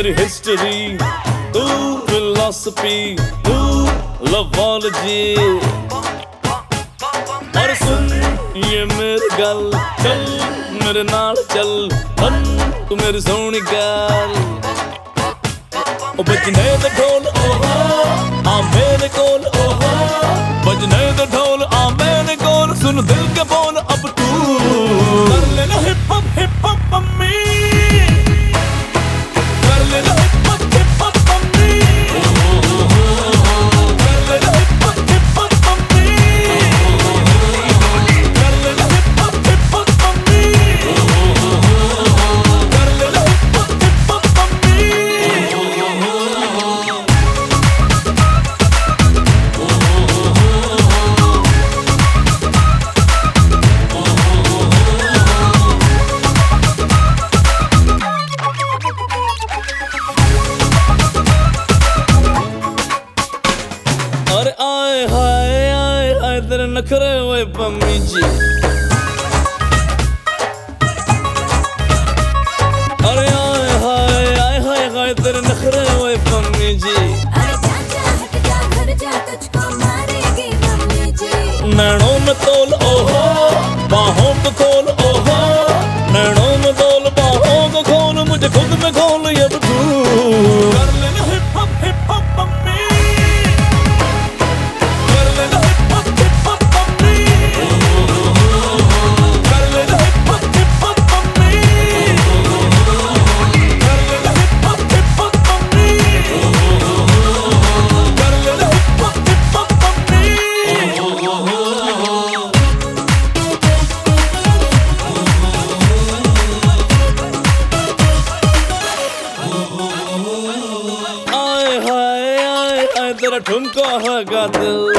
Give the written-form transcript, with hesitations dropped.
मेरी हिस्ट्री, तू फिलॉसफी, तू लवॉलजी। और सुन ये मेरी गल, चल मेरे नाल चल, बन तू मेरी सोहनी गल। ओ बजने दे ढोल ओहो आ मेरे कोल, ओहो बजने दे ढोल आ मेरे कोल। सुन दिल के बोल अब तू कर लेना हिप हॉप मम्मी, कर लेना हिप हॉप मम्मी, कर लेना हिप हॉप मम्मी, कर लेना हिप हॉप मम्मी, कर लेना हिप हॉप मम्मी। अरे आए हाय तेरे नखरे हुए पम्मी जी। अरे आए हाय तेरे नखरे हुए पम्मी जी। अरे चाचा हट जा घर जा, तुझको मारेगी मम्मी जी। नैनों में तोल ओहो बाहों को खोल, ओहो नैनों में तोल बाहों को खोल, मुझे खुद में खोल ये अब तू। कर लेना हिप हॉप मम्मी, कर लेना हिप हॉप मम्मी, कर लेना हिप हॉप मम्मी, कर लेना हिप हॉप मम्मी, कर लेना हिप हॉप मम्मी। आए हाय तेरा ठुमका है दिल,